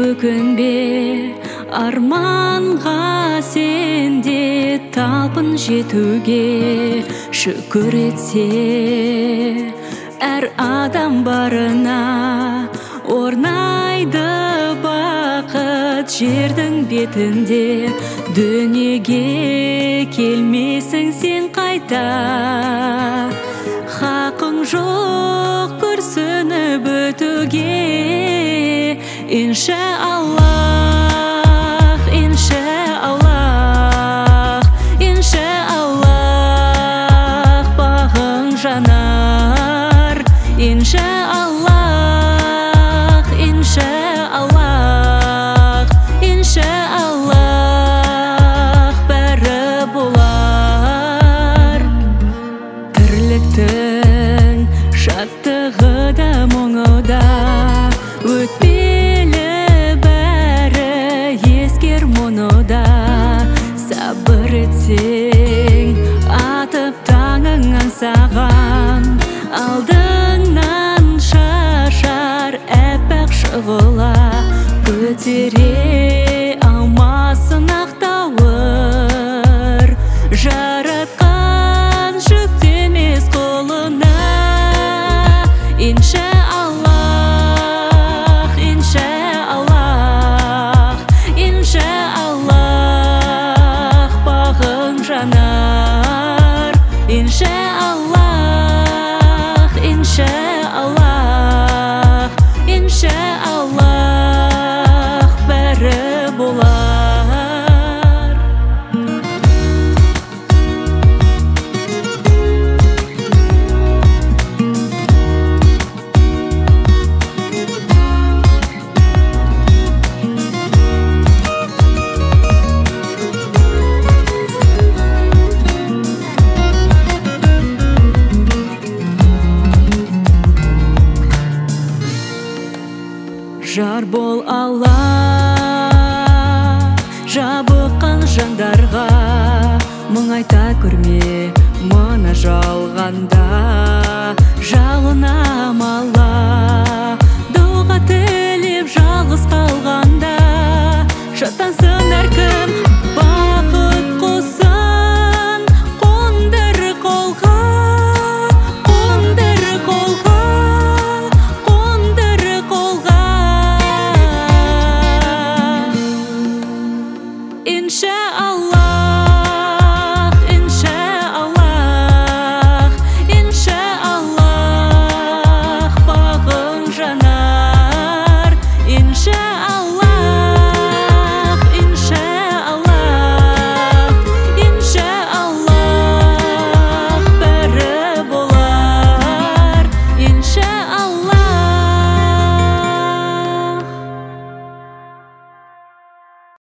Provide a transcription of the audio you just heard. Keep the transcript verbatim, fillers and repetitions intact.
бөкінбе арманға, сенде талпын жетуге. Шүкір етсе әр адам барына, орнайды бақыт жердің бетінде. Дүниеге келмесің сен қайта, хақың жоқ күрсініп өтуге. Иншаллах, иншаллах, иншаллах, бағың жанар. Иншаллах, иншаллах, иншаллах, бәрі болар. Тірліктің шаттығы да мұңы да өтпелі, бәрі ескер мұны да. Сабыр етсең атып таңың аңсаған, алдыңнан шашар әппақ шұғыла. Көтере алмасын ақтауыр, жаратқан жүктемес қолына. Иншаллах, иншаллах, иншаллах, бағың жанар. Иншаллах, иншаллах, иншаллах, бәрі болар. Жар бол Алла, жабыққан жандарға. Мұң айта көрме мұны жалғанда, жалынам Алла.